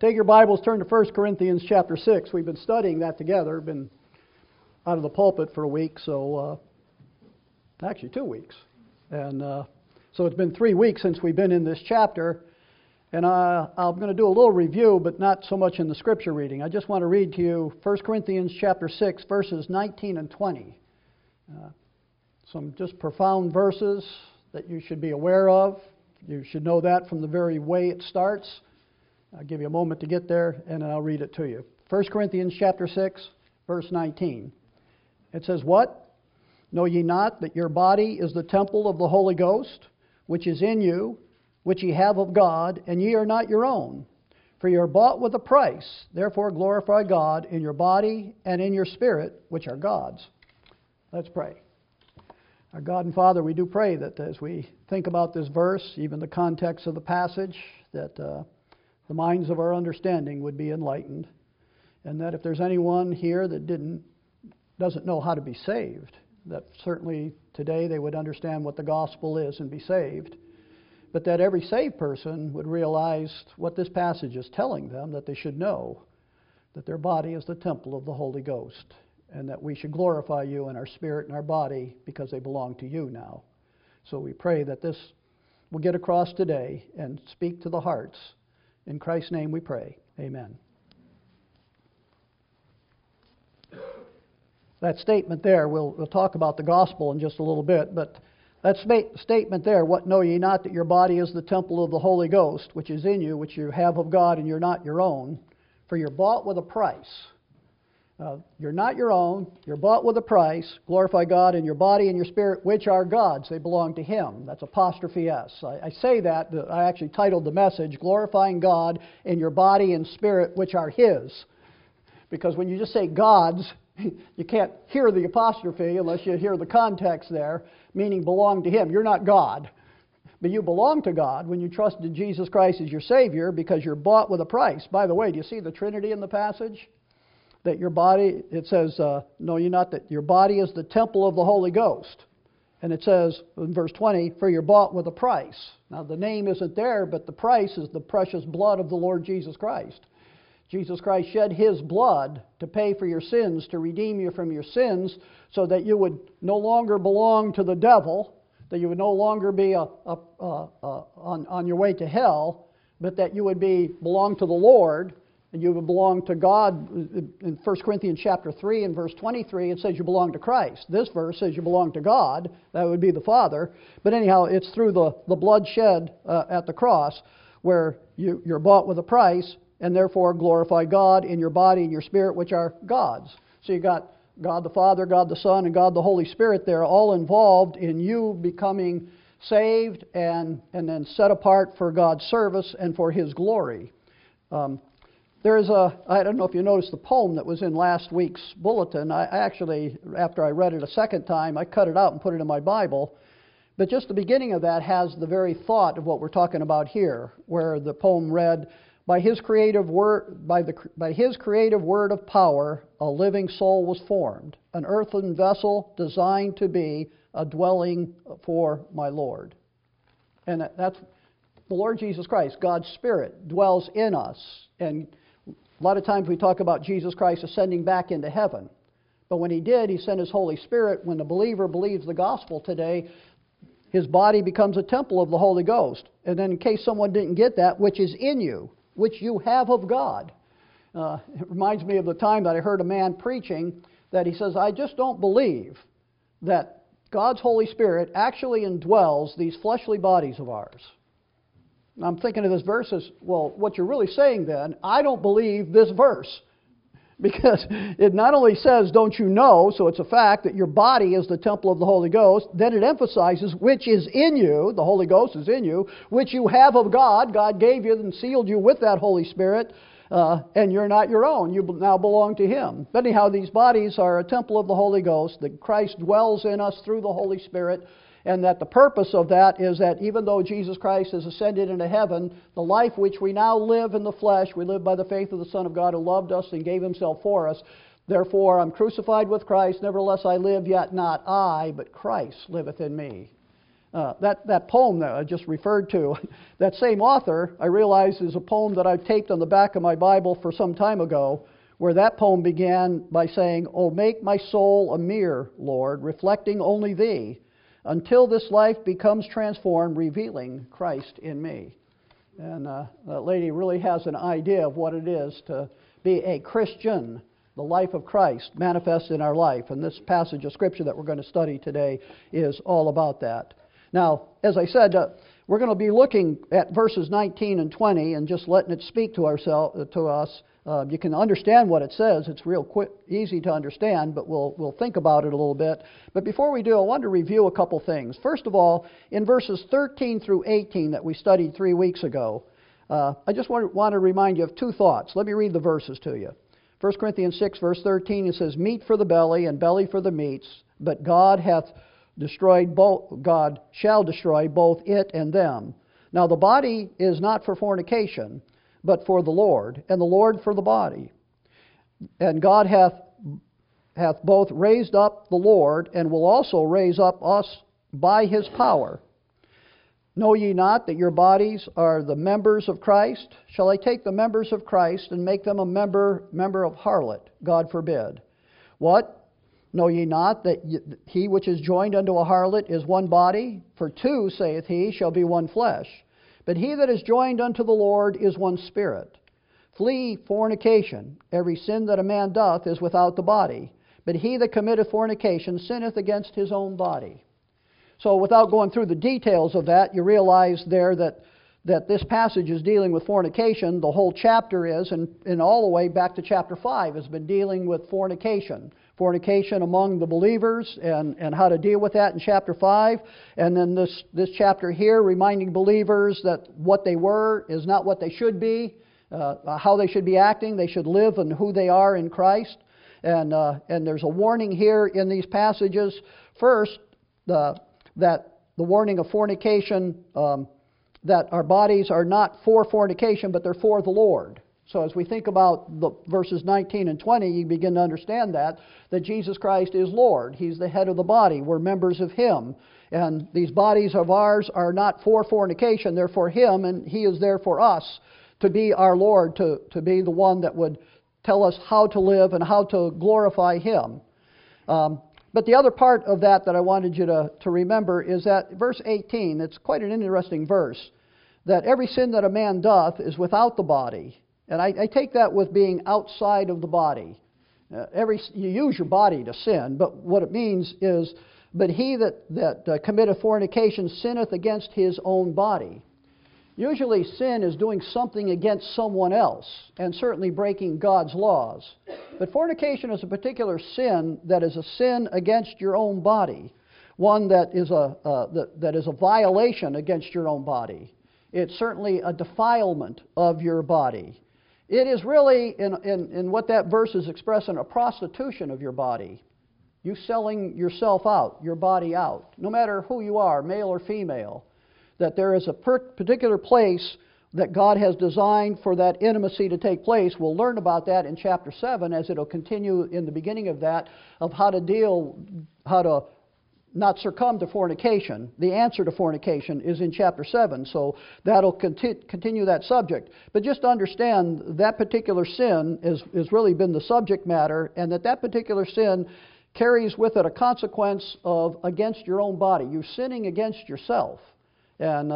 Take your Bibles, turn to 1 Corinthians chapter 6. We've been studying that together. Been out of the pulpit for a week, so actually 2 weeks. And so it's been 3 weeks since we've been in this chapter. And I'm going to do a little review, but not so much in the scripture reading. I just want to read to you 1 Corinthians chapter 6, verses 19 and 20. Some just profound verses that you should be aware of. You should know that from the very way it starts. I'll give you a moment to get there, and then I'll read it to you. 1 Corinthians chapter 6, verse 19. It says, "What? Know ye not that your body is the temple of the Holy Ghost, which is in you, which ye have of God, and ye are not your own? For ye are bought with a price. Therefore glorify God in your body and in your spirit, which are God's." Let's pray. Our God and Father, we do pray that as we think about this verse, even the context of the passage, that the minds of our understanding would be enlightened, and that if there's anyone here that doesn't know how to be saved, that certainly today they would understand what the gospel is and be saved, but that every saved person would realize what this passage is telling them, that they should know that their body is the temple of the Holy Ghost, and that we should glorify you in our spirit and our body because they belong to you now. So we pray that this will get across today and speak to the hearts. In Christ's name we pray. Amen. That statement there, we'll talk about the gospel in just a little bit, but that statement there, "What know ye not that your body is the temple of the Holy Ghost, which is in you, which you have of God, and you're not your own, for you're bought with a price." You're not your own, you're bought with a price. Glorify God in your body and your spirit, which are God's. They belong to Him. That's apostrophe S. I say that, I actually titled the message, "Glorifying God in your body and spirit, which are His." Because when you just say God's, you can't hear the apostrophe unless you hear the context there, meaning belong to Him. You're not God, but you belong to God when you trusted Jesus Christ as your Savior because you're bought with a price. By the way, do you see the Trinity in the passage? That your body, it says, know ye not that your body is the temple of the Holy Ghost. And it says in verse 20, "For you're bought with a price." Now the name isn't there, but the price is the precious blood of the Lord Jesus Christ. Jesus Christ shed His blood to pay for your sins, to redeem you from your sins, so that you would no longer belong to the devil, that you would no longer be on your way to hell, but that you would belong to the Lord. And you would belong to God. In 1 Corinthians chapter 3 and verse 23, it says you belong to Christ. This verse says you belong to God. That would be the Father. But anyhow, it's through the blood shed at the cross where you're bought with a price, and therefore glorify God in your body and your spirit, which are God's. So you got God the Father, God the Son, and God the Holy Spirit there, all involved in you becoming saved and then set apart for God's service and for His glory. I don't know if you noticed the poem that was in last week's bulletin. I actually, after I read it a second time, I cut it out and put it in my Bible. But just the beginning of that has the very thought of what we're talking about here, where the poem read, by His creative word of power, a living soul was formed, an earthen vessel designed to be a dwelling for my Lord. And that's the Lord Jesus Christ. God's Spirit dwells in us. And a lot of times we talk about Jesus Christ ascending back into heaven. But when He did, He sent His Holy Spirit. When the believer believes the gospel today, his body becomes a temple of the Holy Ghost. And then in case someone didn't get that, which is in you, which you have of God. It reminds me of the time that I heard a man preaching that he says, "I just don't believe that God's Holy Spirit actually indwells these fleshly bodies of ours." And I'm thinking of this verse as, well, what you're really saying then, I don't believe this verse. Because it not only says, don't you know, so it's a fact that your body is the temple of the Holy Ghost, then it emphasizes which is in you, the Holy Ghost is in you, which you have of God. God gave you and sealed you with that Holy Spirit, and you're not your own. You now belong to Him. But anyhow, these bodies are a temple of the Holy Ghost, that Christ dwells in us through the Holy Spirit, and that the purpose of that is that even though Jesus Christ has ascended into heaven, the life which we now live in the flesh, we live by the faith of the Son of God who loved us and gave Himself for us. Therefore, I'm crucified with Christ, nevertheless I live, yet not I, but Christ liveth in me. That poem that I just referred to, that same author, I realize, is a poem that I've taped on the back of my Bible for some time ago, where that poem began by saying, "Oh, make my soul a mirror, Lord, reflecting only Thee, until this life becomes transformed, revealing Christ in me." And that lady really has an idea of what it is to be a Christian, the life of Christ manifest in our life. And this passage of Scripture that we're going to study today is all about that. Now, as I said, we're going to be looking at verses 19 and 20 and just letting it speak to us. You can understand what it says. It's real quick, easy to understand, but we'll think about it a little bit. But before we do, I want to review a couple things. First of all, in verses 13 through 18 that we studied 3 weeks ago, I just want to remind you of two thoughts. Let me read the verses to you. 1 Corinthians 6, verse 13, it says, "Meat for the belly, and belly for the meats, but God shall destroy both it and them. Now the body is not for fornication, but for the Lord, and the Lord for the body. And God hath both raised up the Lord, and will also raise up us by His power. Know ye not that your bodies are the members of Christ? Shall I take the members of Christ and make them a member of harlot? God forbid. What? Know ye not that he which is joined unto a harlot is one body? For two, saith he, shall be one flesh. But he that is joined unto the Lord is one spirit. Flee fornication. Every sin that a man doth is without the body. But he that committeth fornication sinneth against his own body." So without going through the details of that, you realize there that this passage is dealing with fornication. The whole chapter is, and all the way back to chapter 5, has been dealing with fornication. Fornication among the believers and how to deal with that in chapter 5. And then this chapter here reminding believers that what they were is not what they should be, how they should be acting. They should live in who they are in Christ. And there's a warning here in these passages. First, that the warning of fornication, that our bodies are not for fornication, but they're for the Lord. So as we think about the verses 19 and 20, you begin to understand that Jesus Christ is Lord. He's the head of the body. We're members of Him. And these bodies of ours are not for fornication. They're for Him, and He is there for us to be our Lord, to be the one that would tell us how to live and how to glorify Him. But the other part of that I wanted you to remember is that verse 18, it's quite an interesting verse, that every sin that a man doth is without the body. And I take that with being outside of the body. You use your body to sin, but what it means is, but he that committeth fornication sinneth against his own body. Usually sin is doing something against someone else, and certainly breaking God's laws. But fornication is a particular sin that is a sin against your own body, one that is a violation against your own body. It's certainly a defilement of your body. It is really, in what that verse is expressing, a prostitution of your body. You selling yourself out, your body out, no matter who you are, male or female. That there is a particular place that God has designed for that intimacy to take place. We'll learn about that in chapter 7 as it'll continue in the beginning of that, of how to not succumb to fornication. The answer to fornication is in chapter 7, so that'll continue that subject. But just understand that particular sin has really been the subject matter, and that particular sin carries with it a consequence of against your own body. You're sinning against yourself. And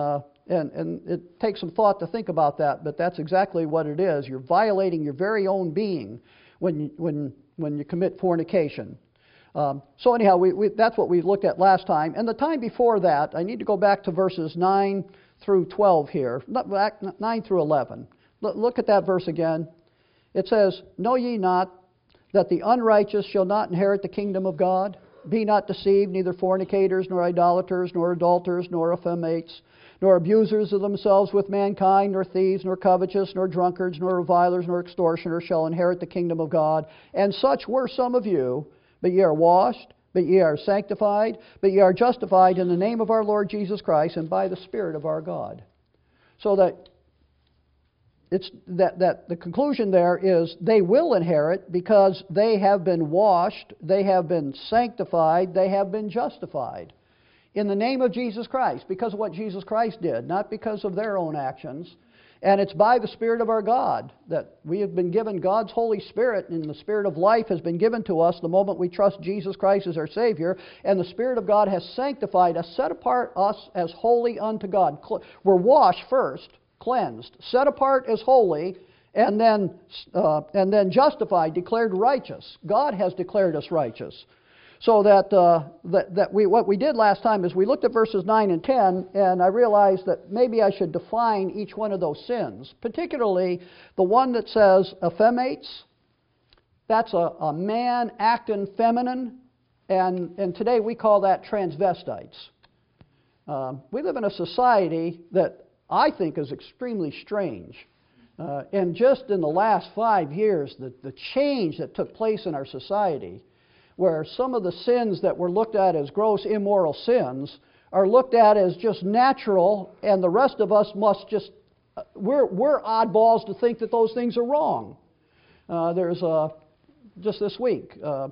it takes some thought to think about that, but that's exactly what it is. You're violating your very own being when you commit fornication. So anyhow, that's what we looked at last time. And the time before that, I need to go back to verses 9 through 12 here. 9 through 11. Look at that verse again. It says, "Know ye not that the unrighteous shall not inherit the kingdom of God? Be not deceived, neither fornicators, nor idolaters, nor adulterers, nor effeminates, nor abusers of themselves with mankind, nor thieves, nor covetous, nor drunkards, nor revilers, nor extortioners shall inherit the kingdom of God. And such were some of you, but ye are washed, but ye are sanctified, but ye are justified in the name of our Lord Jesus Christ and by the Spirit of our God." So that the conclusion there is they will inherit because they have been washed, they have been sanctified, they have been justified in the name of Jesus Christ, because of what Jesus Christ did, not because of their own actions. And it's by the Spirit of our God that we have been given God's Holy Spirit, and the Spirit of life has been given to us the moment we trust Jesus Christ as our Savior. And the Spirit of God has sanctified us, set apart us as holy unto God. We're washed first, cleansed, set apart as holy, and then justified, declared righteous. God has declared us righteous. So what we did last time is we looked at verses 9 and 10, and I realized that maybe I should define each one of those sins, particularly the one that says effeminates. That's a man acting feminine, and today we call that transvestites. We live in a society that I think is extremely strange. And just in the last 5 years, the change that took place in our society, where some of the sins that were looked at as gross immoral sins are looked at as just natural, and the rest of us must just, we're oddballs to think that those things are wrong. There's just this week,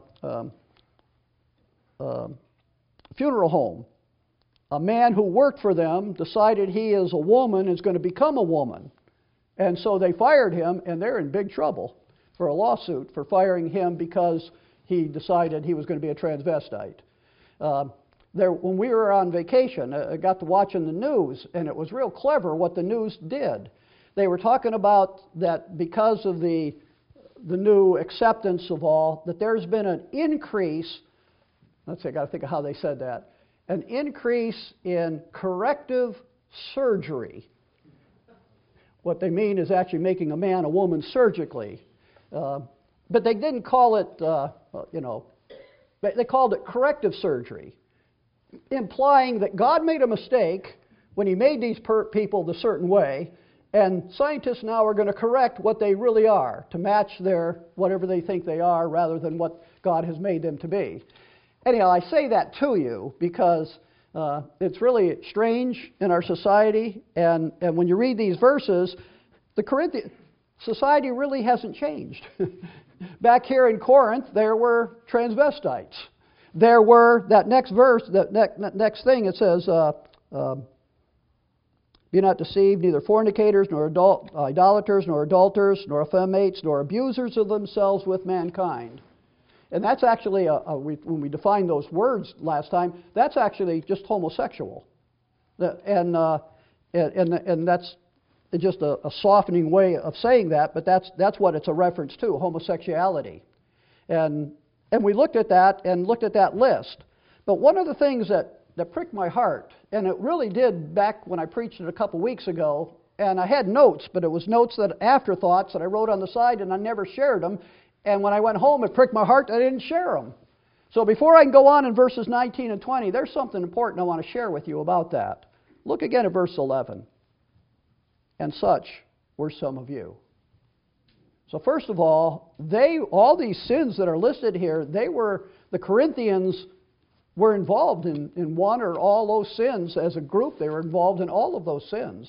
funeral home. A man who worked for them decided he is a woman is going to become a woman. And so they fired him, and they're in big trouble for a lawsuit for firing him because he decided he was going to be a transvestite. When we were on vacation, I got to watching the news, and it was real clever what the news did. They were talking about that because of the new acceptance of all, that there's been an increase, let's see, I got to think of how they said that, an increase in corrective surgery. What they mean is actually making a man a woman surgically. But they didn't call it, they called it corrective surgery, implying that God made a mistake when He made these people the certain way, and scientists now are going to correct what they really are to match their whatever they think they are rather than what God has made them to be. Anyhow, I say that to you because it's really strange in our society, and when you read these verses, the Corinthian society really hasn't changed. Back here in Corinth, there were transvestites. There were, that next verse, that next thing, it says, be not deceived, neither fornicators, nor idolaters, nor adulterers, nor effeminates, nor abusers of themselves with mankind. And that's actually, when we defined those words last time, that's actually just homosexual. And that's just a softening way of saying that, but that's what it's a reference to, homosexuality. And we looked at that and looked at that list. But one of the things that pricked my heart, and it really did back when I preached it a couple weeks ago, and I had notes, but it was notes that afterthoughts that I wrote on the side, and I never shared them. And when I went home, it pricked my heart that I didn't share them. So before I can go on in verses 19 and 20, there's something important I want to share with you about that. Look again at verse 11. And such were some of you. So first of all these sins that are listed here, the Corinthians were involved in one or all those sins as a group. They were involved in all of those sins.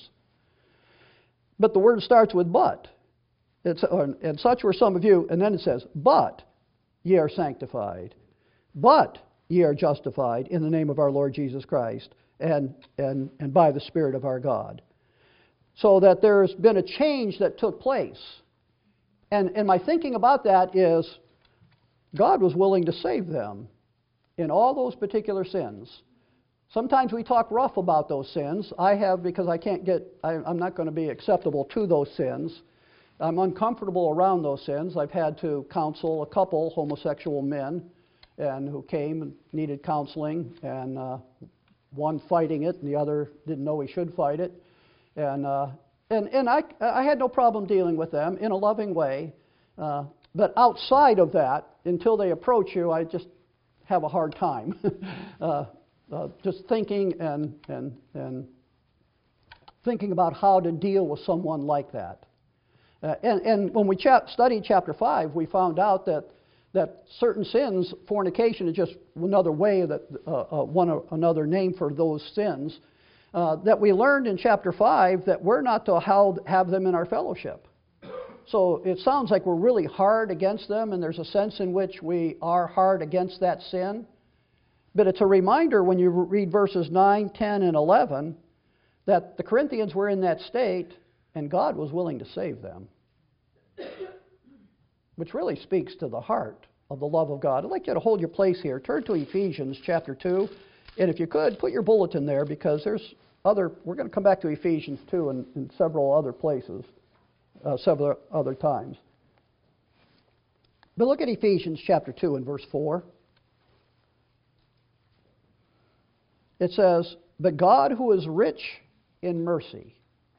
But the word starts with but. And such were some of you, and then it says, but ye are sanctified, but ye are justified in the name of our Lord Jesus Christ, and by the Spirit of our God. So that there's been a change that took place. And my thinking about that is God was willing to save them in all those particular sins. Sometimes we talk rough about those sins. I have, because I'm not going to be acceptable to those sins. I'm uncomfortable around those sins. I've had to counsel a couple homosexual men and who came and needed counseling, and one fighting it and the other didn't know he should fight it. And I had no problem dealing with them in a loving way. But outside of that, until they approach you, I just have a hard time. Just thinking and thinking about how to deal with someone like that. And when we studied chapter 5, we found out that certain sins, fornication is just another way another name for those sins. That we learned in chapter 5 that we're not to have them in our fellowship. So it sounds like we're really hard against them, and there's a sense in which we are hard against that sin. But it's a reminder when you read verses 9, 10, and 11 that the Corinthians were in that state and God was willing to save them. Which really speaks to the heart of the love of God. I'd like you to hold your place here. Turn to Ephesians chapter 2. And if you could, put your bulletin there because we're going to come back to Ephesians 2 in several other places, several other times. But look at Ephesians chapter 2 and verse 4. It says, "But God who is rich in mercy,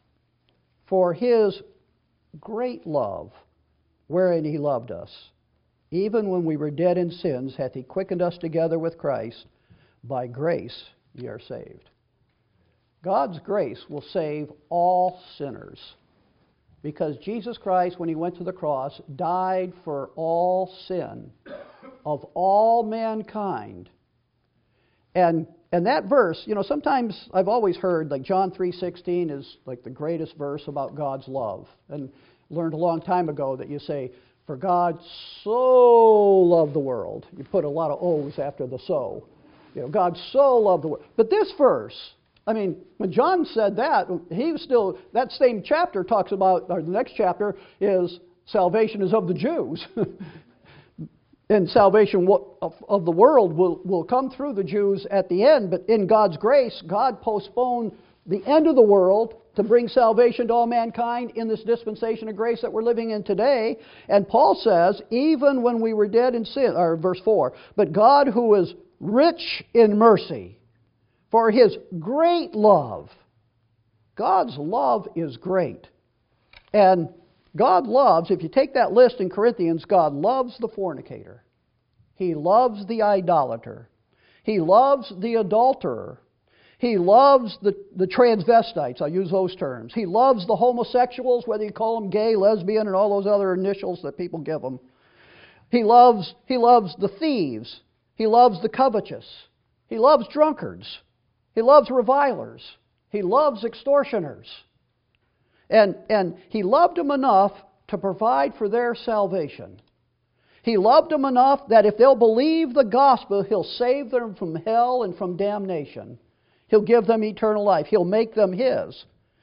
for His great love, wherein He loved us, even when we were dead in sins, hath He quickened us together with Christ. By grace ye are saved." God's grace will save all sinners. Because Jesus Christ, when He went to the cross, died for all sin of all mankind. And that verse, sometimes I've always heard like John 3:16 is like the greatest verse about God's love. And learned a long time ago that you say, "For God so loved the world." You put a lot of O's after the so. God so loved the world. But this verse, when John said that, he was still, that same chapter talks about, or the next chapter is salvation is of the Jews. And salvation of the world will come through the Jews at the end, but in God's grace, God postponed the end of the world to bring salvation to all mankind in this dispensation of grace that we're living in today. And Paul says, even when we were dead in sin, or verse 4, "But God who is rich in mercy, for His great love." God's love is great. And God loves, if you take that list in Corinthians, God loves the fornicator. He loves the idolater. He loves the adulterer. He loves the transvestites. I'll use those terms. He loves the homosexuals, whether you call them gay, lesbian, and all those other initials that people give them. He loves the thieves. He loves the covetous. He loves drunkards. He loves revilers. He loves extortioners. And He loved them enough to provide for their salvation. He loved them enough that if they'll believe the gospel, He'll save them from hell and from damnation. He'll give them eternal life. He'll make them His.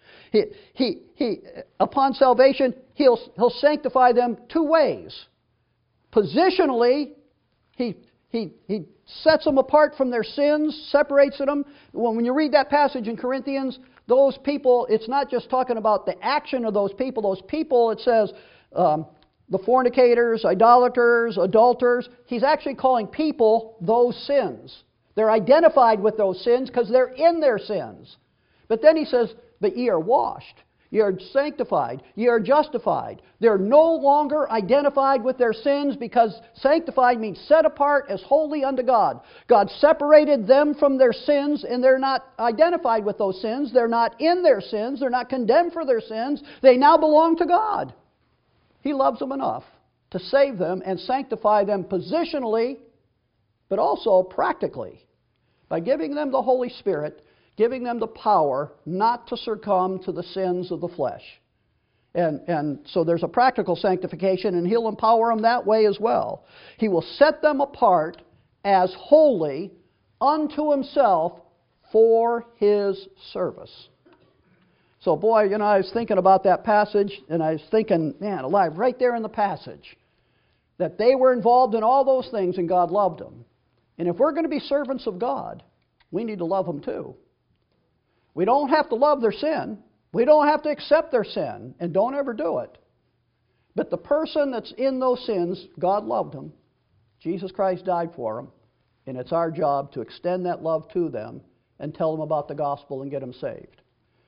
Upon salvation, He'll sanctify them two ways. Positionally, He sets them apart from their sins, separates them. When you read that passage in Corinthians, those people, it's not just talking about the action of those people. Those people, it says, the fornicators, idolaters, adulterers. He's actually calling people those sins. They're identified with those sins because they're in their sins. But then He says, "But ye are washed. Ye are sanctified. Ye are justified." They're no longer identified with their sins because sanctified means set apart as holy unto God. God separated them from their sins and they're not identified with those sins. They're not in their sins. They're not condemned for their sins. They now belong to God. He loves them enough to save them and sanctify them positionally, but also practically, by giving them the Holy Spirit, giving them the power not to succumb to the sins of the flesh. And so there's a practical sanctification, and He'll empower them that way as well. He will set them apart as holy unto Himself for His service. So boy, I was thinking about that passage, and I was thinking, man alive, right there in the passage, that they were involved in all those things and God loved them. And if we're going to be servants of God, we need to love them too. We don't have to love their sin. We don't have to accept their sin, and don't ever do it. But the person that's in those sins, God loved them. Jesus Christ died for them. And it's our job to extend that love to them and tell them about the gospel and get them saved.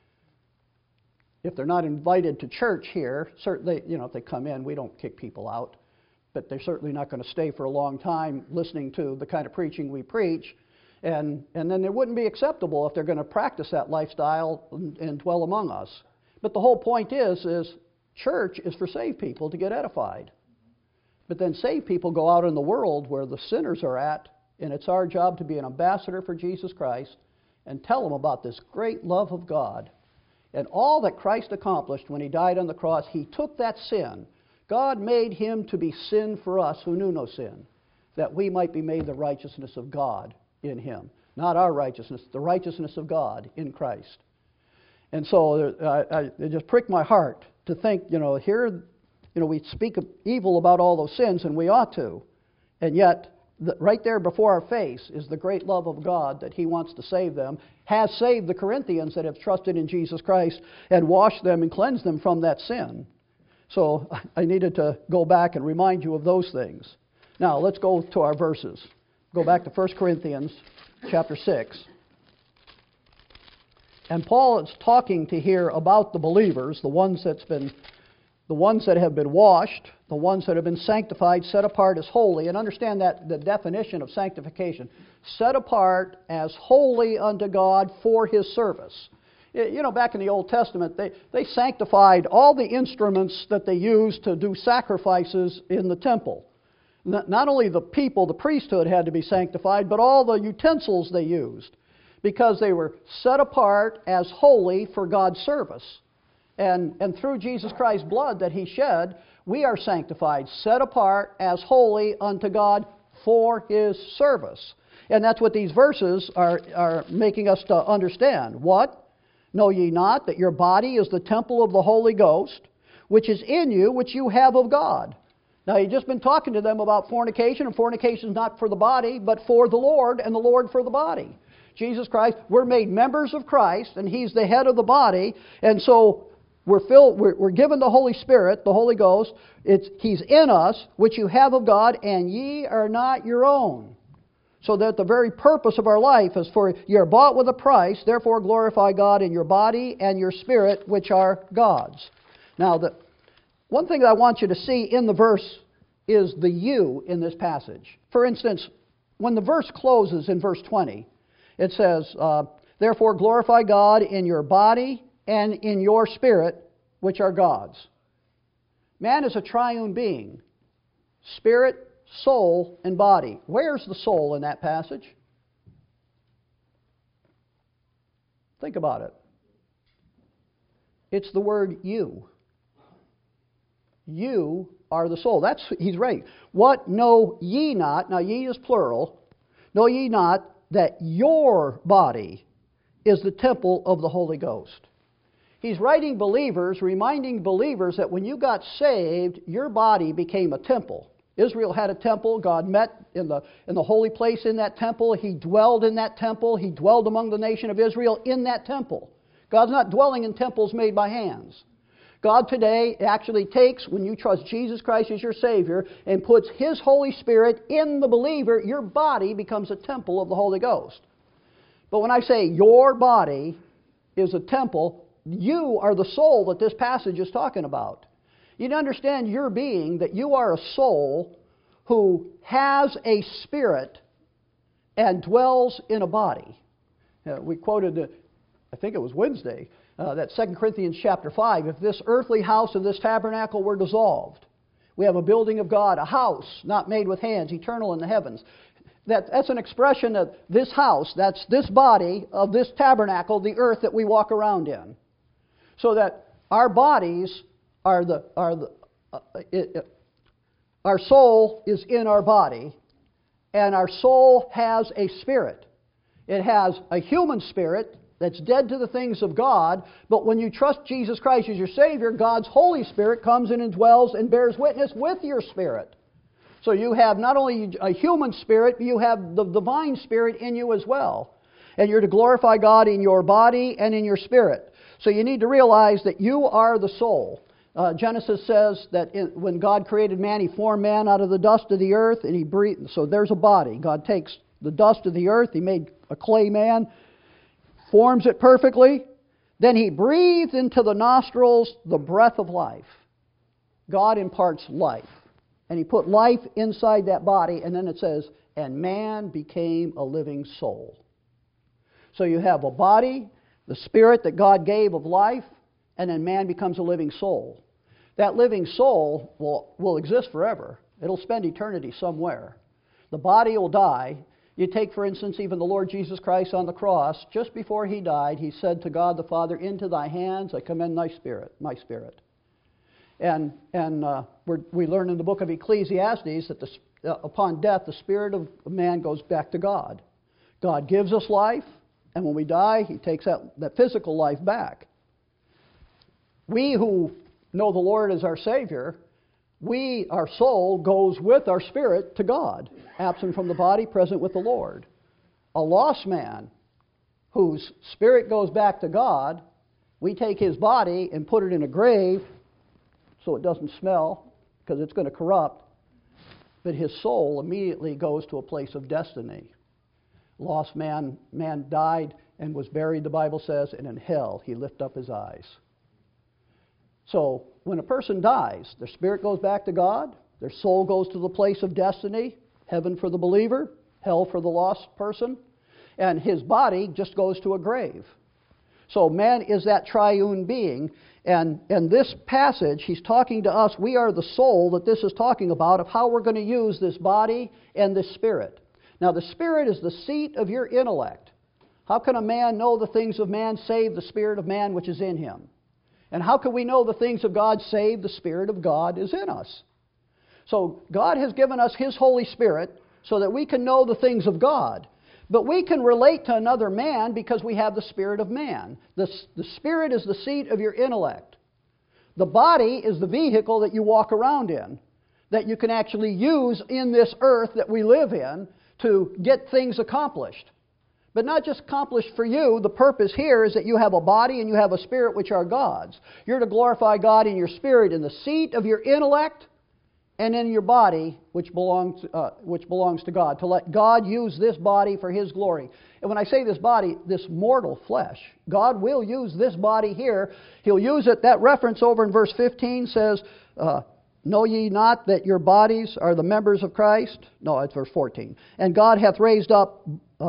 If they're not invited to church here, certainly, if they come in, we don't kick people out. But they're certainly not going to stay for a long time listening to the kind of preaching we preach. And then it wouldn't be acceptable if they're going to practice that lifestyle and dwell among us. But the whole point is church is for saved people to get edified. But then saved people go out in the world where the sinners are at, and it's our job to be an ambassador for Jesus Christ and tell them about this great love of God. And all that Christ accomplished when He died on the cross, He took that sin. God made Him to be sin for us who knew no sin, that we might be made the righteousness of God in Him. Not our righteousness, the righteousness of God in Christ. And so it just pricked my heart to think, here, we speak of evil about all those sins, and we ought to. And yet, right there before our face is the great love of God that He wants to save them, has saved the Corinthians that have trusted in Jesus Christ and washed them and cleansed them from that sin. So I needed to go back and remind you of those things. Now, let's go to our verses. Go back to 1 Corinthians chapter 6. And Paul is talking to here about the believers, the ones that have been washed, the ones that have been sanctified, set apart as holy. And understand that the definition of sanctification: set apart as holy unto God for His service. Back in the Old Testament, they sanctified all the instruments that they used to do sacrifices in the temple. Not only the people, the priesthood had to be sanctified, but all the utensils they used, because they were set apart as holy for God's service. And through Jesus Christ's blood that He shed, we are sanctified, set apart as holy unto God for His service. And that's what these verses are making us to understand. What? Know ye not that your body is the temple of the Holy Ghost, which is in you, which you have of God? Now, He's just been talking to them about fornication, and fornication is not for the body, but for the Lord, and the Lord for the body. Jesus Christ, we're made members of Christ, and He's the head of the body, and so we're given the Holy Spirit, the Holy Ghost. He's in us, which you have of God, and ye are not your own. So that the very purpose of our life is for you are bought with a price, therefore glorify God in your body and your spirit, which are God's. Now, the one thing that I want you to see in the verse is the you in this passage. For instance, when the verse closes in verse 20, it says, therefore glorify God in your body and in your spirit, which are God's. Man is a triune being: spirit, soul, and body. Where's the soul in that passage? Think about it. It's the word you. You are the soul. He's right. What know ye not? Now, ye is plural. Know ye not that your body is the temple of the Holy Ghost? He's writing believers, reminding believers that when you got saved, your body became a temple. Israel had a temple. God met in the holy place in that temple. He dwelled in that temple. He dwelled among the nation of Israel in that temple. God's not dwelling in temples made by hands. God today actually takes, when you trust Jesus Christ as your Savior, and puts His Holy Spirit in the believer, your body becomes a temple of the Holy Ghost. But when I say your body is a temple, you are the soul that this passage is talking about. You understand your being, that you are a soul who has a spirit and dwells in a body. We quoted, I think it was Wednesday, that 2 Corinthians chapter 5, if this earthly house of this tabernacle were dissolved, we have a building of God, a house not made with hands, eternal in the heavens. That's an expression of this house, that's this body of this tabernacle, the earth that we walk around in. So that our bodies our soul is in our body, and our soul has a spirit. It has a human spirit that's dead to the things of God, but when you trust Jesus Christ as your Savior, God's Holy Spirit comes in and dwells and bears witness with your spirit. So you have not only a human spirit, but you have the divine spirit in you as well. And you're to glorify God in your body and in your spirit. So you need to realize that you are the soul. Genesis says that when God created man, He formed man out of the dust of the earth, and He breathed. So there's a body. God takes the dust of the earth, He made a clay man, forms it perfectly. Then He breathed into the nostrils the breath of life. God imparts life. And He put life inside that body, and then it says, and man became a living soul. So you have a body, the spirit that God gave of life, and then man becomes a living soul. That living soul will exist forever. It'll spend eternity somewhere. The body will die. You take, for instance, even the Lord Jesus Christ on the cross. Just before He died, He said to God the Father, into Thy hands I commend Thy spirit, my spirit. And we learn in the book of Ecclesiastes that upon death, the spirit of man goes back to God. God gives us life, and when we die, He takes that physical life back. We who know the Lord as our Savior, our soul goes with our spirit to God, absent from the body, present with the Lord. A lost man whose spirit goes back to God, we take his body and put it in a grave so it doesn't smell, because it's going to corrupt, but his soul immediately goes to a place of destiny. Lost man died and was buried, the Bible says, and in hell he lifted up his eyes. So when a person dies, their spirit goes back to God, their soul goes to the place of destiny, heaven for the believer, hell for the lost person, and his body just goes to a grave. So man is that triune being, and in this passage, he's talking to us, we are the soul that this is talking about, of how we're going to use this body and this spirit. Now the spirit is the seat of your intellect. How can a man know the things of man save the spirit of man which is in him? And how can we know the things of God save the Spirit of God is in us? So God has given us His Holy Spirit so that we can know the things of God. But we can relate to another man because we have the spirit of man. The spirit is the seat of your intellect. The body is the vehicle that you walk around in, that you can actually use in this earth that we live in to get things accomplished. But not just accomplished for you. The purpose here is that you have a body and you have a spirit which are God's. You're to glorify God in your spirit, in the seat of your intellect, and in your body, which belongs to God. To let God use this body for His glory. And when I say this body, this mortal flesh, God will use this body here. He'll use it. That reference over in verse 15 says, know ye not that your bodies are the members of Christ? No, it's verse 14. And God hath raised up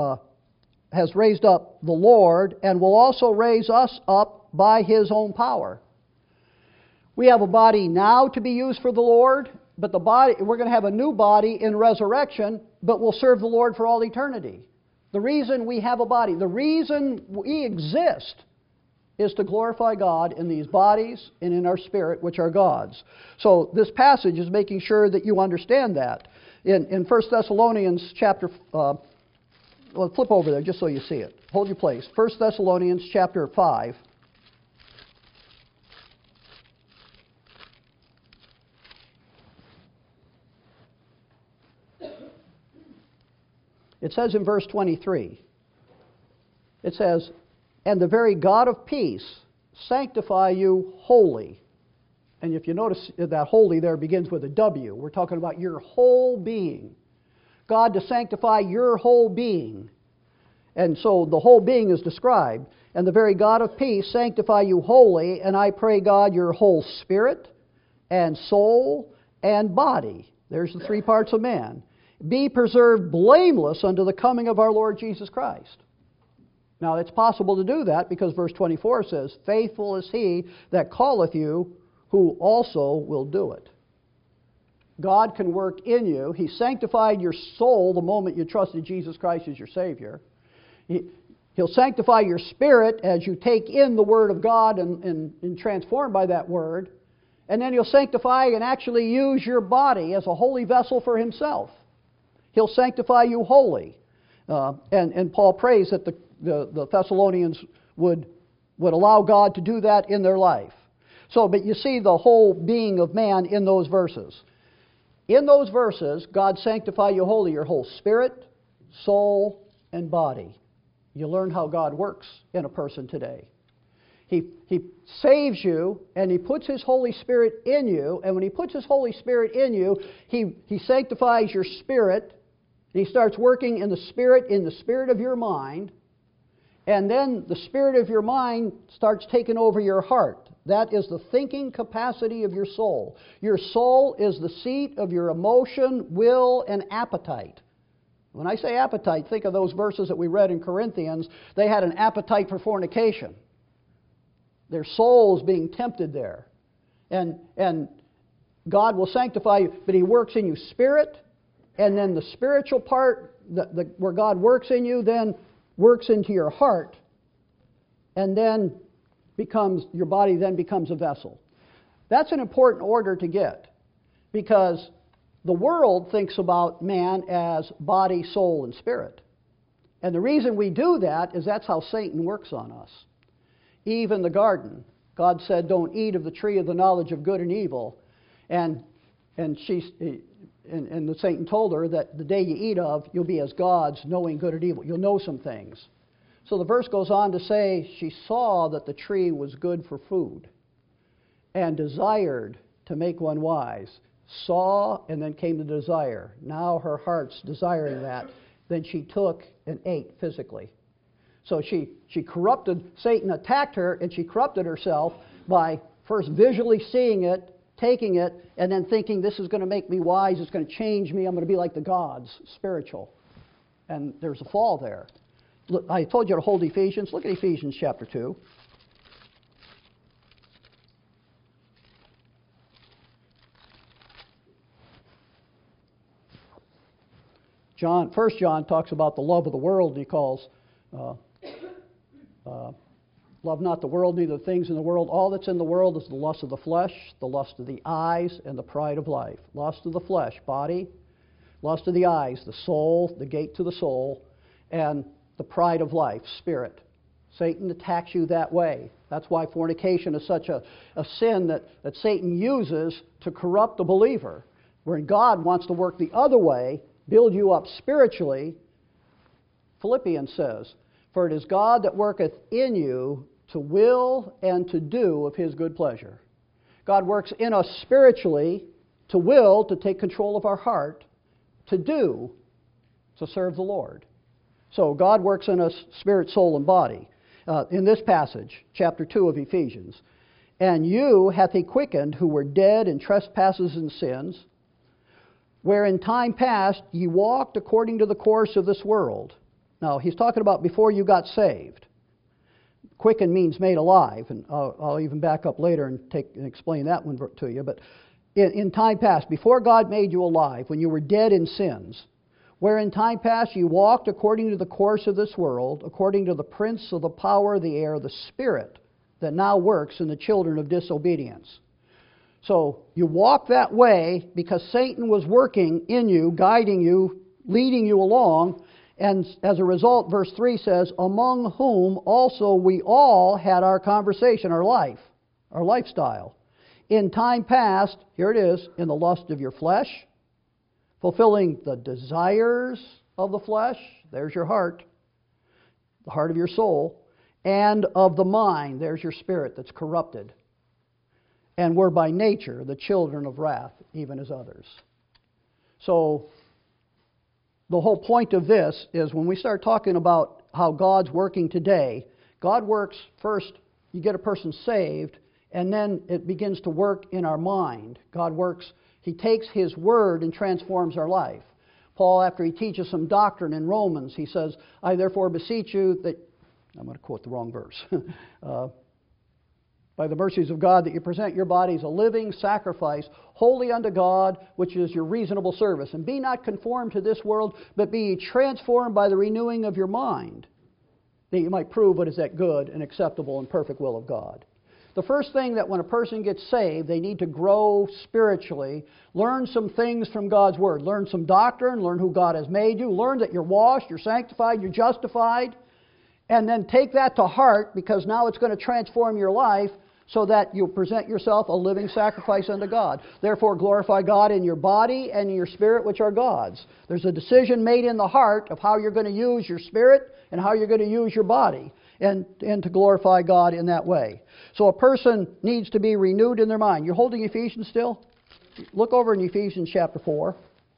the Lord, and will also raise us up by His own power. We have a body now to be used for the Lord, but we're going to have a new body in resurrection, but we'll serve the Lord for all eternity. The reason we have a body, the reason we exist, is to glorify God in these bodies and in our spirit, which are God's. So this passage is making sure that you understand that. In 1 Thessalonians chapter... well, flip over there just so you see it. Hold your place. 1 Thessalonians chapter 5. It says in verse 23, it says, and the very God of peace sanctify you wholly. And if you notice that holy there begins with a W. We're talking about your whole being. God to sanctify your whole being. And so the whole being is described. And the very God of peace sanctify you wholly, and I pray God your whole spirit and soul and body. There's the three parts of man. Be preserved blameless unto the coming of our Lord Jesus Christ. Now it's possible to do that because verse 24 says, faithful is He that calleth you, who also will do it. God can work in you. He sanctified your soul the moment you trusted Jesus Christ as your Savior. He'll sanctify your spirit as you take in the Word of God and transformed by that Word. And then He'll sanctify and actually use your body as a holy vessel for Himself. He'll sanctify you wholly. And Paul prays that the Thessalonians would allow God to do that in their life. But you see the whole being of man in those verses. In those verses, God sanctify you wholly, your whole spirit, soul, and body. You learn how God works in a person today. He saves you, and He puts His Holy Spirit in you, and when He puts His Holy Spirit in you, He sanctifies your spirit, and He starts working in the spirit of your mind, and then the spirit of your mind starts taking over your heart. That is the thinking capacity of your soul. Your soul is the seat of your emotion, will, and appetite. When I say appetite, think of those verses that we read in Corinthians. They had an appetite for fornication. Their souls being tempted there. And God will sanctify you, but He works in you spirit, and then the spiritual part, where God works in you, then works into your heart, and then your body then becomes a vessel. That's an important order to get, because the world thinks about man as body, soul, and spirit. And the reason we do that is that's how Satan works on us. Eve in the garden, God said, don't eat of the tree of the knowledge of good and evil. And Satan told her that the day you eat of, you'll be as gods, knowing good and evil. You'll know some things. So the verse goes on to say, she saw that the tree was good for food and desired to make one wise. Saw, and then came the desire. Now her heart's desiring that. Then she took and ate physically. So she corrupted, Satan attacked her, and she corrupted herself by first visually seeing it, taking it, and then thinking this is going to make me wise, it's going to change me, I'm going to be like the gods, spiritual. And there's a fall there. Look, I told you to hold Ephesians. Look at Ephesians chapter 2. First John talks about the love of the world. He calls, love not the world, neither the things in the world. All that's in the world is the lust of the flesh, the lust of the eyes, and the pride of life. Lust of the flesh, body. Lust of the eyes, the soul, the gate to the soul. And the pride of life, spirit. Satan attacks you that way. That's why fornication is such a sin that Satan uses to corrupt the believer. Where God wants to work the other way, build you up spiritually. Philippians says, for it is God that worketh in you to will and to do of His good pleasure. God works in us spiritually to will, to take control of our heart, to do, to serve the Lord. So God works in us spirit, soul, and body. In this passage, chapter 2 of Ephesians, and you hath He quickened who were dead in trespasses and sins, where in time past ye walked according to the course of this world. Now, he's talking about before you got saved. Quicken means made alive, and I'll even back up later and explain that one to you. But in time past, before God made you alive, when you were dead in sins, where in time past you walked according to the course of this world, according to the prince of the power of the air, the spirit that now works in the children of disobedience. So you walk that way because Satan was working in you, guiding you, leading you along, and as a result, verse 3 says, among whom also we all had our conversation, our life, our lifestyle. In time past, here it is, in the lust of your flesh, fulfilling the desires of the flesh, there's your heart, the heart of your soul, and of the mind, there's your spirit that's corrupted. And we're by nature the children of wrath, even as others. So, the whole point of this is when we start talking about how God's working today, God works first, you get a person saved, and then it begins to work in our mind. God works, He takes His Word and transforms our life. Paul, after he teaches some doctrine in Romans, he says, I therefore beseech you that, I'm going to quote the wrong verse, by the mercies of God, that you present your bodies a living sacrifice, holy unto God, which is your reasonable service. And be not conformed to this world, but be ye transformed by the renewing of your mind, that you might prove what is that good and acceptable and perfect will of God. The first thing that when a person gets saved, they need to grow spiritually, learn some things from God's Word, learn some doctrine, learn who God has made you, learn that you're washed, you're sanctified, you're justified, and then take that to heart, because now it's going to transform your life so that you present yourself a living sacrifice unto God. Therefore glorify God in your body and in your spirit, which are God's. There's a decision made in the heart of how you're going to use your spirit and how you're going to use your body, and to glorify God in that way. So a person needs to be renewed in their mind. You're holding Ephesians still? Look over in Ephesians chapter 4.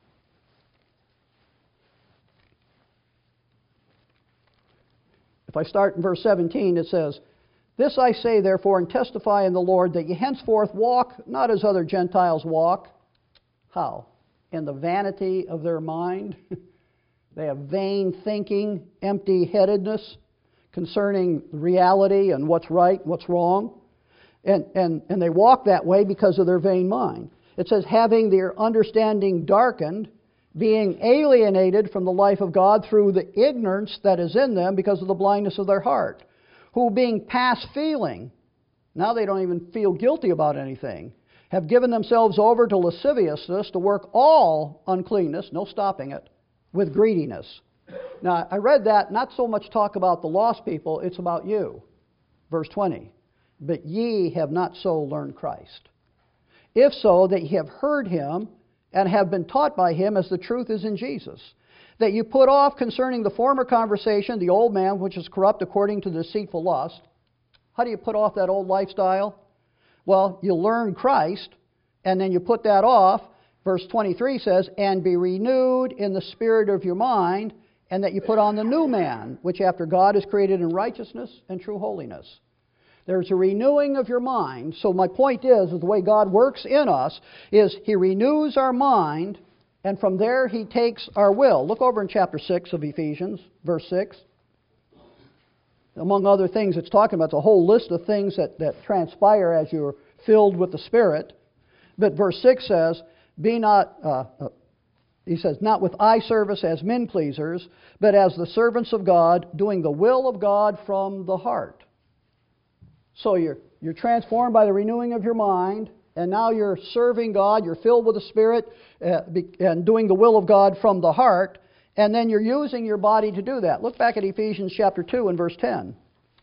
If I start in verse 17, it says, this I say therefore, and testify in the Lord, that ye henceforth walk not as other Gentiles walk. How? In the vanity of their mind. They have vain thinking, empty-headedness concerning reality and what's right, what's wrong. And they walk that way because of their vain mind. It says, having their understanding darkened, being alienated from the life of God through the ignorance that is in them because of the blindness of their heart, who being past feeling, now they don't even feel guilty about anything, have given themselves over to lasciviousness, to work all uncleanness, no stopping it, with greediness. Now, I read that, not so much talk about the lost people, it's about you. Verse 20. But ye have not so learned Christ. If so, that ye have heard him, and have been taught by him, as the truth is in Jesus. That you put off concerning the former conversation, the old man, which is corrupt according to the deceitful lust. How do you put off that old lifestyle? Well, you learn Christ, and then you put that off. Verse 23 says, and be renewed in the spirit of your mind, and that you put on the new man, which after God is created in righteousness and true holiness. There's a renewing of your mind. So my point is the way God works in us is He renews our mind, and from there He takes our will. Look over in chapter 6 of Ephesians, verse 6. Among other things, it's talking about the whole list of things that transpire as you're filled with the Spirit. But verse 6 says, be not, he says, not with eye service as men pleasers, but as the servants of God, doing the will of God from the heart. So you're transformed by the renewing of your mind, and now you're serving God, you're filled with the Spirit, and doing the will of God from the heart, and then you're using your body to do that. Look back at Ephesians chapter 2 and verse 10.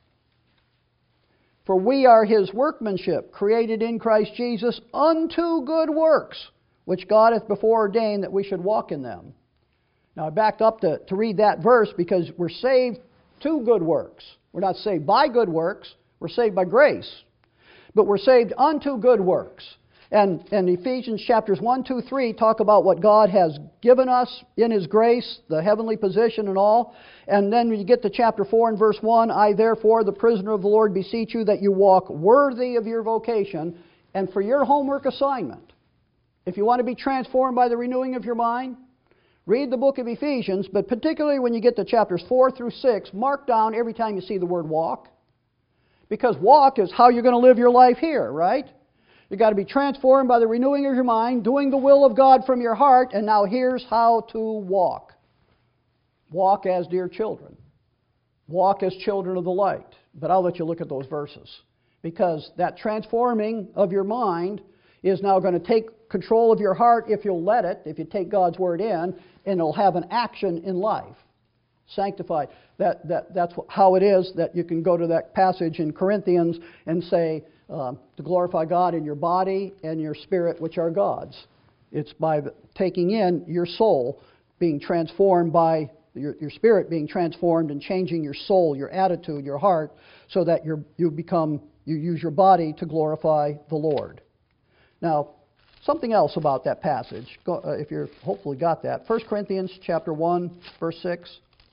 For we are His workmanship, created in Christ Jesus unto good works, which God hath before ordained that we should walk in them. Now I backed up to read that verse because we're saved to good works. We're not saved by good works. We're saved by grace. But we're saved unto good works. And Ephesians chapters 1, 2, 3 talk about what God has given us in His grace, the heavenly position and all. And then when you get to chapter 4 and verse 1, I therefore, the prisoner of the Lord, beseech you that you walk worthy of your vocation and for your homework assignment. If you want to be transformed by the renewing of your mind, read the book of Ephesians, but particularly when you get to chapters 4 through 6, mark down every time you see the word walk. Because walk is how you're going to live your life here, right? You've got to be transformed by the renewing of your mind, doing the will of God from your heart, and now here's how to walk. Walk as dear children. Walk as children of the light. But I'll let you look at those verses. Because that transforming of your mind is now going to take control of your heart if you'll let it, if you take God's Word in, and it'll have an action in life. Sanctified. That's how it is that you can go to that passage in Corinthians and say to glorify God in your body and your spirit, which are God's. It's by taking in your soul being transformed by your spirit being transformed and changing your soul, your attitude, your heart, so that you use your body to glorify the Lord. Now, something else about that passage, if you've hopefully got that. 1 Corinthians chapter 1, verse 6.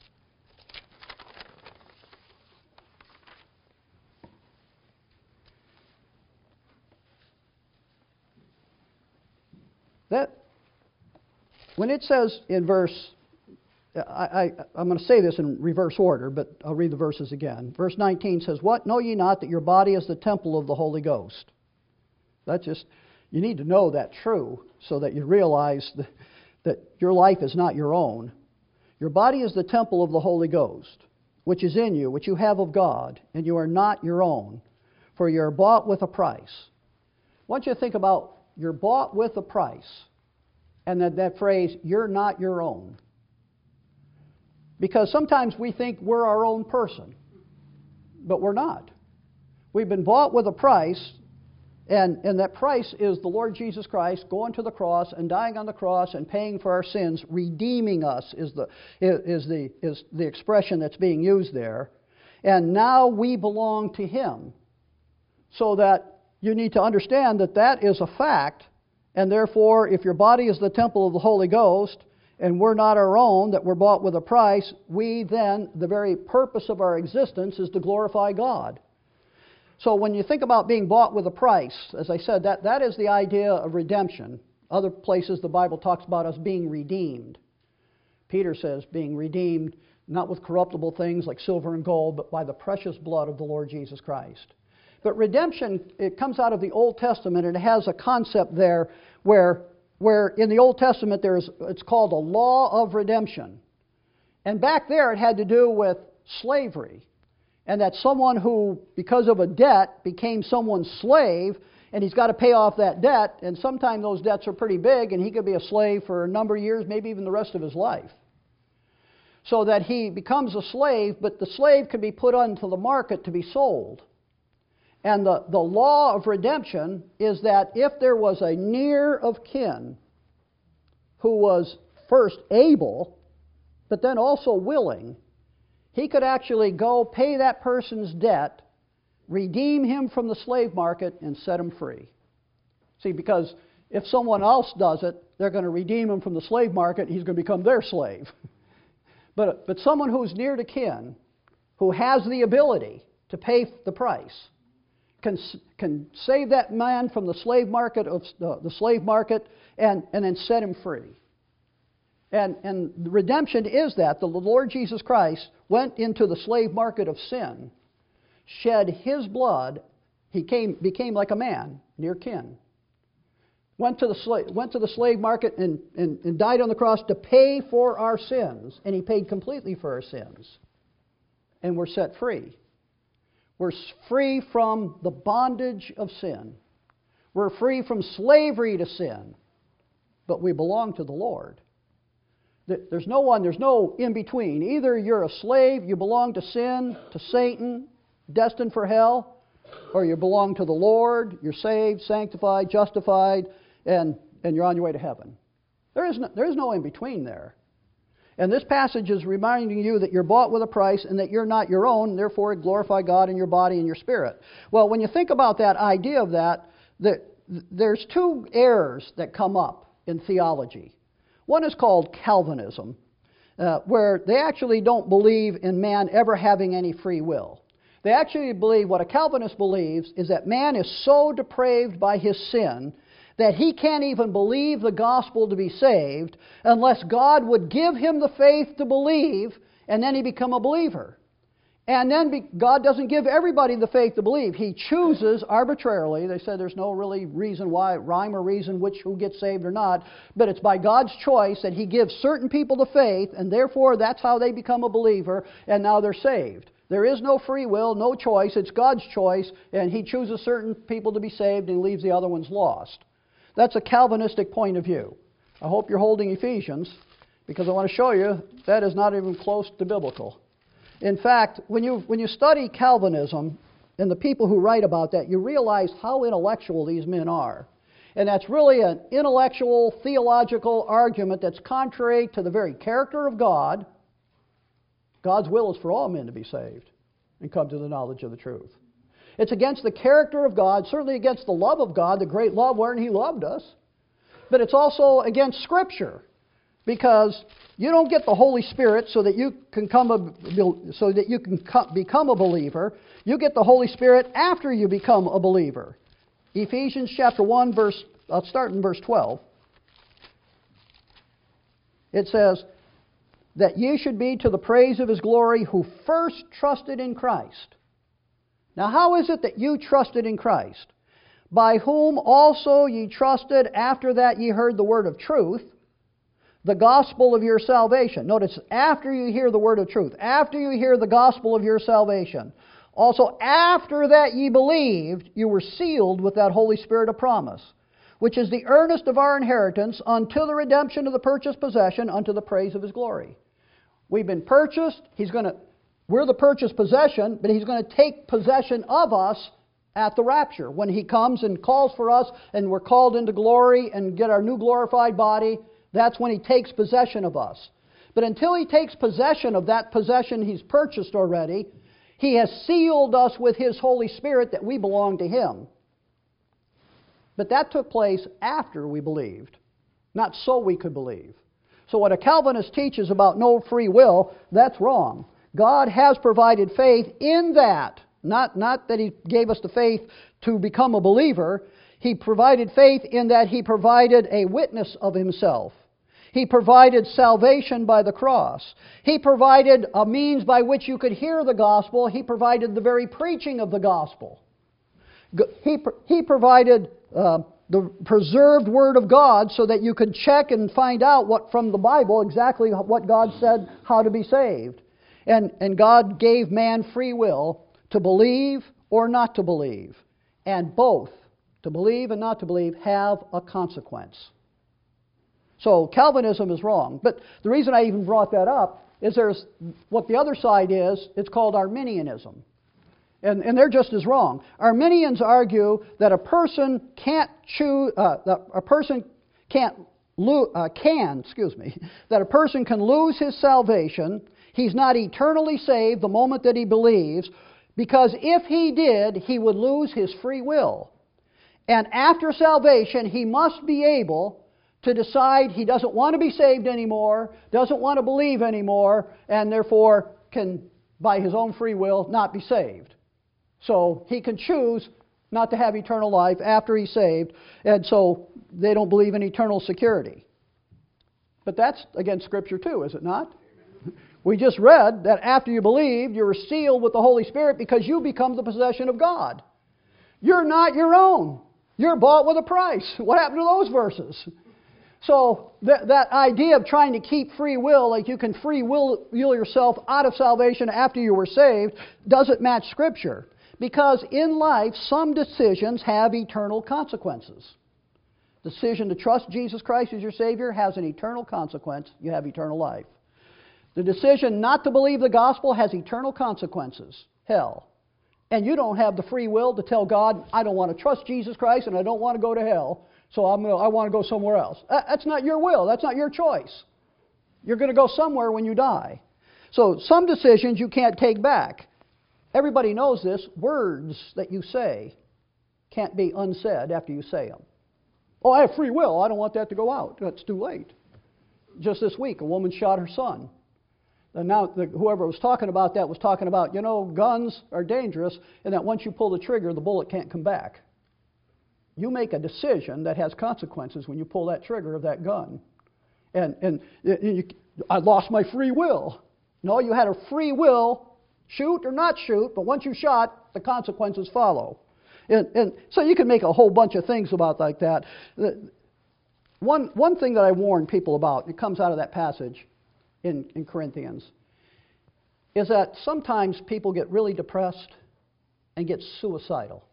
When it says in verse, I'm going to say this in reverse order, but I'll read the verses again. Verse 19 says, what? Know ye not that your body is the temple of the Holy Ghost? You need to know that true so that you realize that your life is not your own. Your body is the temple of the Holy Ghost, which is in you, which you have of God, and you are not your own, for you are bought with a price. I want you to think about you're bought with a price. And that phrase, you're not your own. Because sometimes we think we're our own person, but we're not. We've been bought with a price, and that price is the Lord Jesus Christ going to the cross and dying on the cross and paying for our sins, redeeming us is the expression that's being used there. And now we belong to Him. So that you need to understand that is a fact. And therefore, if your body is the temple of the Holy Ghost, and we're not our own, that we're bought with a price, the very purpose of our existence is to glorify God. So when you think about being bought with a price, as I said, that is the idea of redemption. Other places the Bible talks about us being redeemed. Peter says being redeemed not with corruptible things like silver and gold, but by the precious blood of the Lord Jesus Christ. But redemption, it comes out of the Old Testament, and it has a concept there where in the Old Testament it's called a law of redemption. And back there it had to do with slavery. And that someone who, because of a debt, became someone's slave, and he's got to pay off that debt, and sometimes those debts are pretty big, and he could be a slave for a number of years, maybe even the rest of his life. so that he becomes a slave, but the slave can be put onto the market to be sold. And the law of redemption is that if there was a near of kin who was first able, but then also willing, he could actually go pay that person's debt, redeem him from the slave market, and set him free. See, because if someone else does it, they're going to redeem him from the slave market, and he's going to become their slave. But someone who's near to kin, who has the ability to pay the price, can save that man from the slave market and then set him free. And redemption is that the Lord Jesus Christ went into the slave market of sin, shed his blood, he became like a man, near kin. Went to the slave market and died on the cross to pay for our sins, and he paid completely for our sins. And we're set free. We're free from the bondage of sin. We're free from slavery to sin. But we belong to the Lord. There's no in between. Either you're a slave, you belong to sin, to Satan, destined for hell, or you belong to the Lord, you're saved, sanctified, justified, and you're on your way to heaven. There is no in between there. And this passage is reminding you that you're bought with a price and that you're not your own, and therefore glorify God in your body and your spirit. Well, when you think about that idea of that, there's two errors that come up in theology. One is called Calvinism, where they actually don't believe in man ever having any free will. They actually believe, what a Calvinist believes, is that man is so depraved by his sin that he can't even believe the gospel to be saved unless God would give him the faith to believe, and then he become a believer. And then God doesn't give everybody the faith to believe. He chooses arbitrarily. They said there's no really reason why, rhyme or reason who gets saved or not, but it's by God's choice that he gives certain people the faith, and therefore that's how they become a believer, and now they're saved. There is no free will, no choice. It's God's choice, and he chooses certain people to be saved and leaves the other ones lost. That's a Calvinistic point of view. I hope you're holding Ephesians, because I want to show you that is not even close to biblical. In fact, when you study Calvinism and the people who write about that, you realize how intellectual these men are. And that's really an intellectual, theological argument that's contrary to the very character of God. God's will is for all men to be saved and come to the knowledge of the truth. It's against the character of God, certainly against the love of God, the great love wherein he loved us. But it's also against Scripture, because you don't get the Holy Spirit so that you can become a believer. You get the Holy Spirit after you become a believer. Ephesians chapter 1, I'll start in verse 12. It says, that ye should be to the praise of his glory, who first trusted in Christ. Now, how is it that you trusted in Christ? By whom also ye trusted after that ye heard the word of truth, the gospel of your salvation. Notice, after you hear the word of truth, after you hear the gospel of your salvation. Also, after that ye believed, you were sealed with that Holy Spirit of promise, which is the earnest of our inheritance unto the redemption of the purchased possession, unto the praise of his glory. We've been purchased. We're the purchased possession, but he's going to take possession of us at the rapture. When he comes and calls for us and we're called into glory and get our new glorified body, that's when he takes possession of us. But until he takes possession of that possession he's purchased already, he has sealed us with his Holy Spirit that we belong to him. But that took place after we believed, not so we could believe. So what a Calvinist teaches about no free will, that's wrong. God has provided faith in that. Not that he gave us the faith to become a believer. He provided faith in that he provided a witness of himself. He provided salvation by the cross. He provided a means by which you could hear the gospel. He provided the very preaching of the gospel. He provided the preserved Word of God so that you could check and find out from the Bible exactly what God said, how to be saved. And God gave man free will to believe or not to believe. And both, to believe and not to believe, have a consequence. So Calvinism is wrong. But the reason I even brought that up is there's what the other side is, it's called Arminianism. And they're just as wrong. Arminians argue that a person can't choose, that a person can lose his salvation. He's not eternally saved the moment that he believes, because if he did, he would lose his free will. And after salvation, he must be able to decide he doesn't want to be saved anymore, doesn't want to believe anymore, and therefore can, by his own free will, not be saved. So he can choose not to have eternal life after he's saved, and so they don't believe in eternal security. But that's against Scripture too, is it not? We just read that after you believed, you were sealed with the Holy Spirit because you become the possession of God. You're not your own. You're bought with a price. What happened to those verses? So that idea of trying to keep free will, like you can free will yourself out of salvation after you were saved, doesn't match Scripture. Because in life, some decisions have eternal consequences. The decision to trust Jesus Christ as your Savior has an eternal consequence. You have eternal life. The decision not to believe the gospel has eternal consequences. Hell. And you don't have the free will to tell God, I don't want to trust Jesus Christ and I don't want to go to hell, so I want to go somewhere else. That's not your will. That's not your choice. You're going to go somewhere when you die. So some decisions you can't take back. Everybody knows this. Words that you say can't be unsaid after you say them. Oh, I have free will. I don't want that to go out. That's too late. Just this week, a woman shot her son. And now whoever was talking about that was talking about, guns are dangerous, and that once you pull the trigger, the bullet can't come back. You make a decision that has consequences when you pull that trigger of that gun. And I lost my free will. No, you had a free will, shoot or not shoot, but once you shot, the consequences follow. And so you can make a whole bunch of things about like that. One thing that I warn people about, it comes out of that passage in Corinthians, is that sometimes people get really depressed and get suicidal.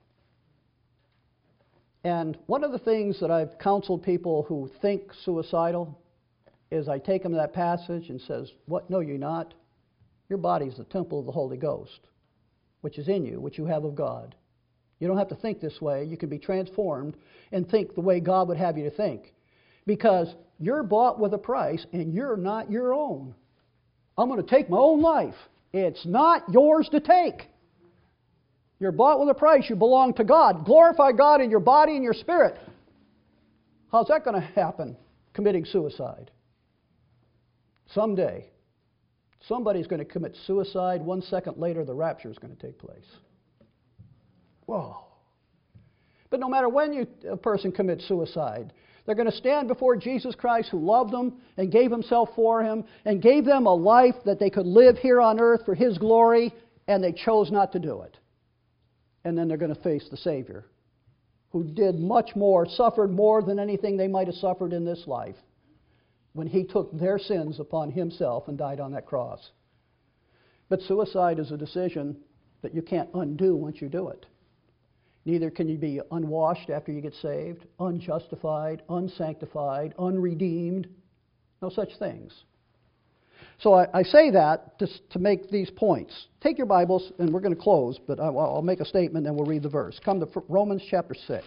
And one of the things that I've counseled people who think suicidal is I take them to that passage and says, "What? No, you're not. Your body is the temple of the Holy Ghost, which is in you, which you have of God. You don't have to think this way. You can be transformed and think the way God would have you to think. Because you're bought with a price and you're not your own. I'm going to take my own life. It's not yours to take. You're bought with a price. You belong to God. Glorify God in your body and your spirit." How's that going to happen? Committing suicide. Someday, somebody's going to commit suicide. 1 second later, the rapture is going to take place. Whoa. But no matter when a person commits suicide, they're going to stand before Jesus Christ, who loved them and gave himself for him and gave them a life that they could live here on earth for his glory, and they chose not to do it. And then they're going to face the Savior, who did much more, suffered more than anything they might have suffered in this life, when he took their sins upon himself and died on that cross. But suicide is a decision that you can't undo once you do it. Neither can you be unwashed after you get saved, unjustified, unsanctified, unredeemed. No such things. So I say that just to make these points. Take your Bibles, and we're going to close, but I'll make a statement and we'll read the verse. Come to Romans chapter 6.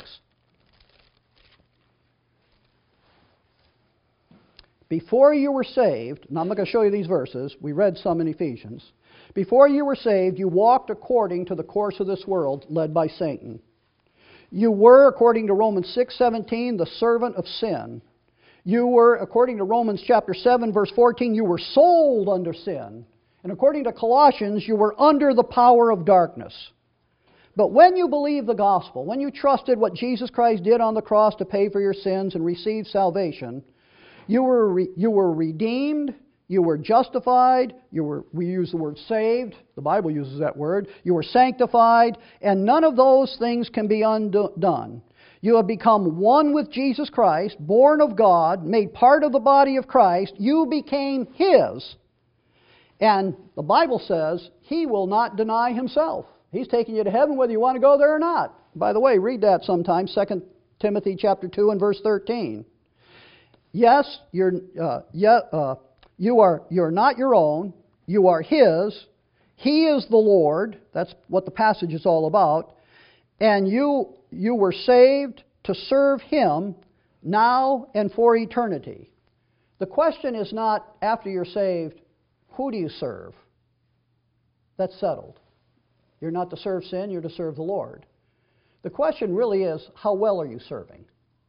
Before you were saved, and I'm not going to show you these verses, we read some in Ephesians. Before you were saved, you walked according to the course of this world, led by Satan. You were, according to Romans 6:17, the servant of sin. You were, according to Romans chapter 7, verse 14, you were sold under sin. And according to Colossians, you were under the power of darkness. But when you believed the gospel, when you trusted what Jesus Christ did on the cross to pay for your sins and received salvation, you were redeemed, you were justified, we use the word saved, the Bible uses that word, you were sanctified, and none of those things can be undone. You have become one with Jesus Christ, born of God, made part of the body of Christ. You became His. And the Bible says He will not deny Himself. He's taking you to heaven whether you want to go there or not. By the way, read that sometime, 2 Timothy chapter 2 and verse 13. Yes, You're not your own. You are His. He is the Lord. That's what the passage is all about. And you were saved to serve Him now and for eternity. The question is not, after you're saved, who do you serve? That's settled. You're not to serve sin, you're to serve the Lord. The question really is, how well are you serving?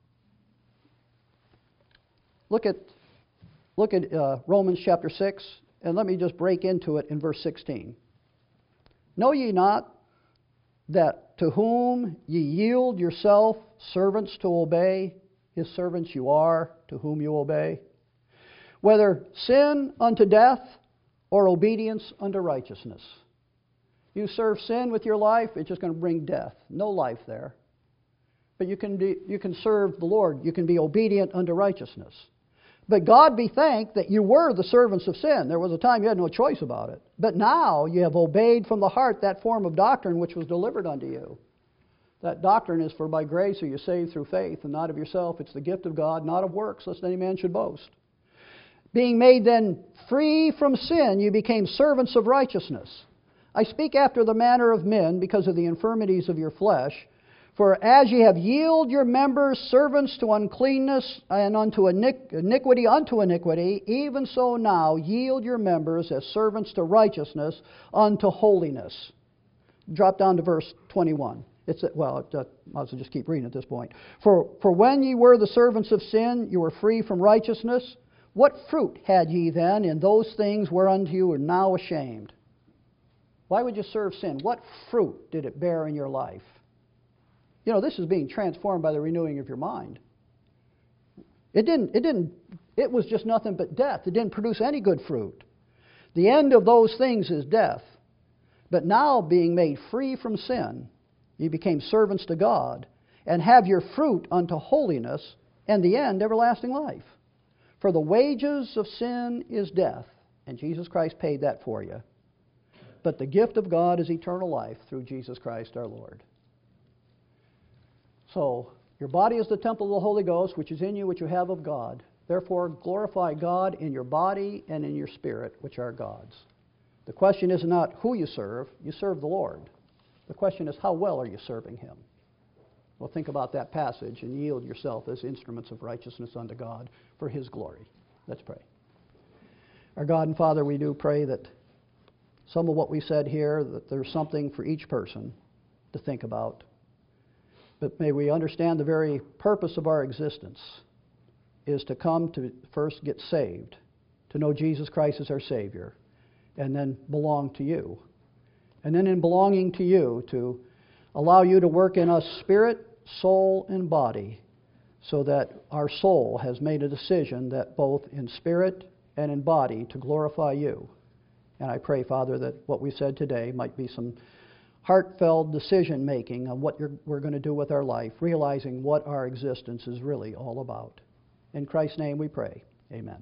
Look at Romans chapter 6, and let me just break into it in verse 16. Know ye not that to whom ye yield yourself servants to obey, His servants you are, to whom you obey? Whether sin unto death or obedience unto righteousness. You serve sin with your life, it's just going to bring death. No life there. But you can serve the Lord. You can be obedient unto righteousness. But God be thanked that you were the servants of sin. There was a time you had no choice about it. But now you have obeyed from the heart that form of doctrine which was delivered unto you. That doctrine is for by grace are you saved through faith, and not of yourself. It's the gift of God, not of works, lest any man should boast. Being made then free from sin, you became servants of righteousness. I speak after the manner of men because of the infirmities of your flesh. For as ye have yielded your members servants to uncleanness and unto iniquity unto iniquity, even so now yield your members as servants to righteousness unto holiness. Drop down to verse 21. I might as well just keep reading at this point. For when ye were the servants of sin, you were free from righteousness. What fruit had ye then in those things whereunto you are now ashamed? Why would you serve sin? What fruit did it bear in your life? You know, this is being transformed by the renewing of your mind. It was just nothing but death. It didn't produce any good fruit. The end of those things is death. But now, being made free from sin, you became servants to God, and have your fruit unto holiness, and the end everlasting life. For the wages of sin is death, and Jesus Christ paid that for you. But the gift of God is eternal life through Jesus Christ our Lord. So, your body is the temple of the Holy Ghost, which is in you, which you have of God. Therefore, glorify God in your body and in your spirit, which are God's. The question is not who you serve the Lord. The question is, how well are you serving Him? Well, think about that passage and yield yourself as instruments of righteousness unto God for His glory. Let's pray. Our God and Father, we do pray that some of what we said here, that there's something for each person to think about. But may we understand the very purpose of our existence is to come to first get saved, to know Jesus Christ as our Savior, and then belong to you. And then in belonging to you, to allow you to work in us spirit, soul, and body, so that our soul has made a decision that both in spirit and in body to glorify you. And I pray, Father, that what we said today might be some heartfelt decision-making on what we're going to do with our life, realizing what our existence is really all about. In Christ's name we pray. Amen.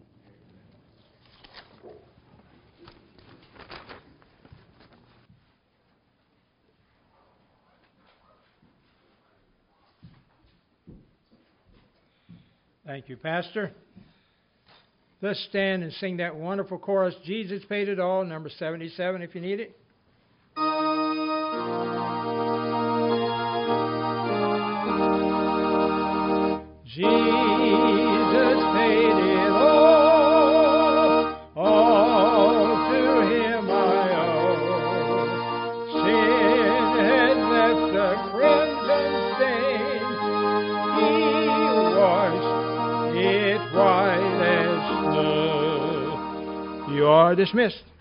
Thank you, Pastor. Let's stand and sing that wonderful chorus, Jesus Paid It All, number 77, if you need it. Jesus paid it all to Him I owe. Sin had left a crimson stain, He washed it white as snow. You are dismissed.